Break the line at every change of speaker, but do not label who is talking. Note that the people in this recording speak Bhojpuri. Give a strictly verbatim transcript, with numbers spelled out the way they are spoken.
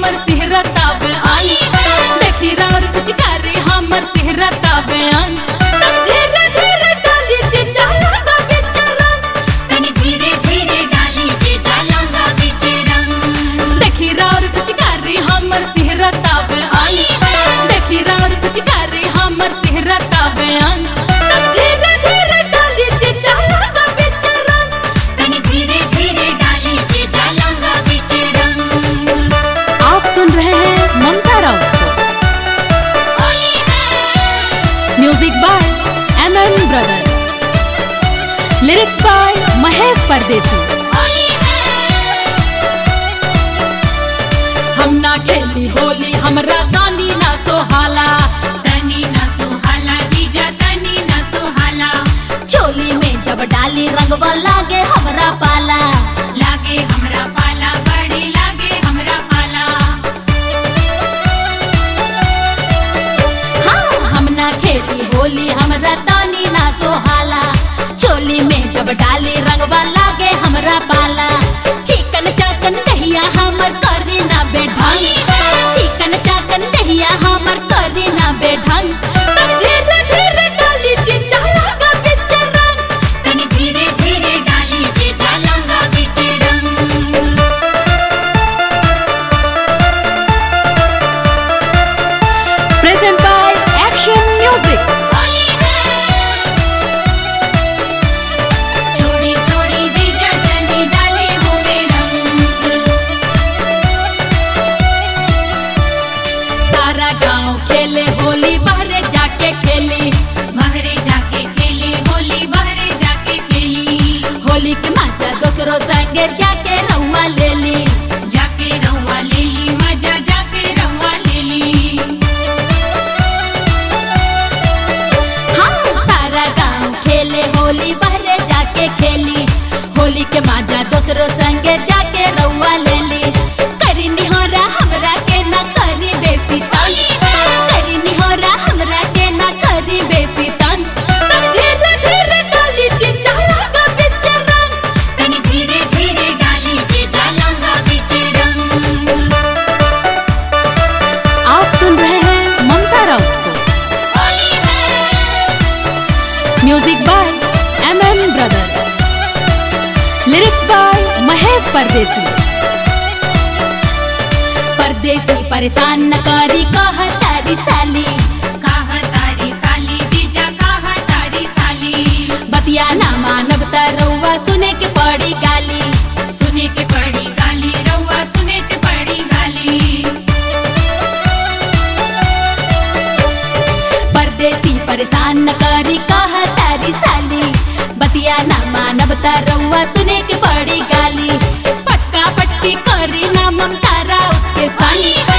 हमर सिहरताब आई देखी राउर कुछ करे हमर सिहरताब आई धीरे धीरे डाली जे चलांगा बिच रंग
तनी धीरे धीरे डाली जे चलांगा बिच रंग
देखी राउर कुछ करे हमर सिहरताब आई देखी राउर कुछ करे हमर सिहरताब आई धीरे धीरे डाली जे चलांगा बिच रंग
तनी धीरे धीरे डाली जे चलांगा बिच रंग।
आप सुन रहे हैं ममता राउत को। Music by M M brother, lyrics by Mahesh Pardesi. हम ना खेली होली हमरा तानी ना सोहाला
तनी ना सुहाला जीजा तनी ना सुहाला
चोली में जब डाली रंगवा लागे हमरा पाला
लागे हमरा पाला बड़ी लागे हमरा पाला
हाँ हम ना खेली होली हमरा तानी ना सोहाला चोली में जब डाली रंगवा लागे हमरा पाला चिकन चाकन दहिया हमर करी ना बेढंग चिकन चाकन दहिया हमर करी ना बेढंग तब धीरे धीरे डाली जे चलांगा बिच रंग
तनी धीरे धीरे डाली जे चलांगा बिच रंग।
Present by Action Music.
छोड़ी छोड़ी जीजा तनी डाले होवे रंग
सारा गांव खेले होली बाहरे जाके खेली
बहरे जाके खेली होली बहरे जाके खेली
होली के मजा दोसरों संगे जाके रहुआ ले ली
जाके रहुआ ले ली मजा जाके रहुआ ले ली
हाँ सारा गांव खेले होली बाहरे जाके खेली होली के मजा दोसरों संगे जाके रहुआ ले ली करी निहोरा हमरा के ना करी बेसी तंग करी निहोरा हमरा के ना करी बेसी तंग तब धीरे धीरे डाली जे चलांगा बिच रंग
तनी धीरे धीरे डाली जे चलांगा बिच रंग।
आप सुन रहे हैं ममता राउत को। Music by M M brother, lyrics by Mahesh Pardesi. परदेसी परेशान न करी कह तारी साली
कहा तारी साली जीजा कहा तारी साली
बतिया ना मानव रउआ सुने के पड़ी गाली
सुने के पड़ी गाली रहुआ सुने के पड़ी गाली
परदेसी परेशान न करी कह तारी साली बतिया ना मानव रउआ सुने के पड़ी गाली पटका पट्टी करी ना ममता राउत के साली